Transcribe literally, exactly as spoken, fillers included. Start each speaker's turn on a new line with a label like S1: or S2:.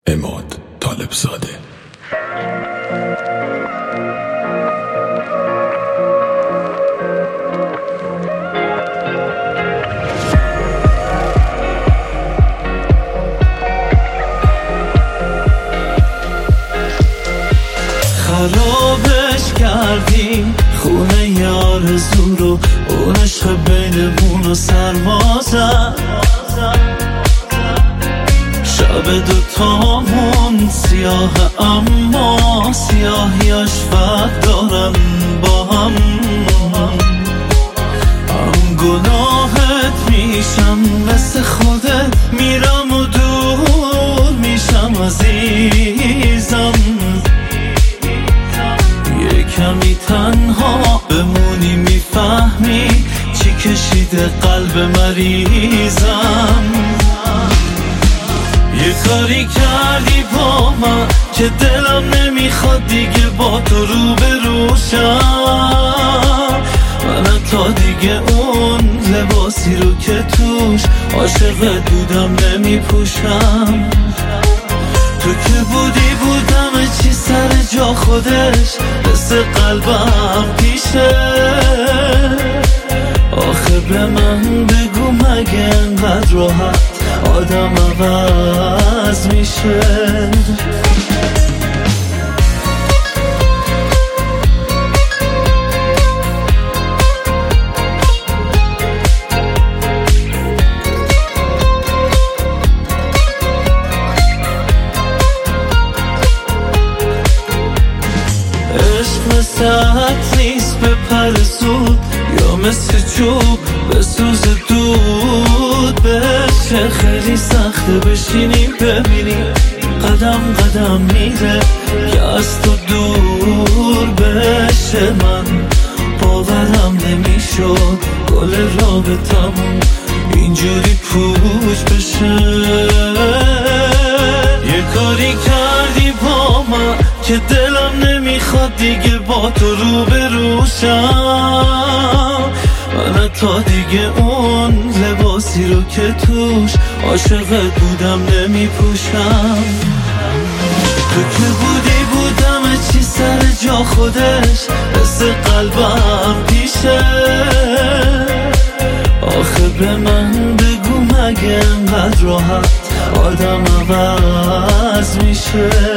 S1: عماد طالبزاده.
S2: خرابش کردیم خونه یار زور رو، اون عشق بینمون و سرمازم، شب دوتامون سیاه اما سیاهیاش فرق دارن با هم. هم گناهت میشم مثل خودت، میرم و دور میشم عزیزم. یه کمی تنها بمونی میفهمی چی کشیده قلب مریضم. یه کاری کردی با من که دلم نمیخواد دیگه با تو رو بروشم. من تا دیگه اون لباسی رو که توش عاشقت بودم نمیپوشم. تو که بودی بودم چی سر جا خودش، مثل قلبم پیشه. آخه به من بگو مگه انقدر راحت آدم عوض میشه؟ عشق مثل عطر نیست به پر زود، یا مثل چوب به سوز دود. بشه خیلی سخته بشینیم ببینیم قدم قدم میره که از تو دور بشه. من باورم نمیشد گل رابطمون اینجوری پوچ بشه. یه کاری کردی با من که دلم نمیخواد دیگه با تو رو بروشم. من تا دیگه اون لباسی رو که توش عاشقت بودم نمیپوشم. تو که بودی بودم چی سر جا خودش، مثل قلبم پیشه. آخه به من بگو مگه انقدر راحت آدم عوض میشه؟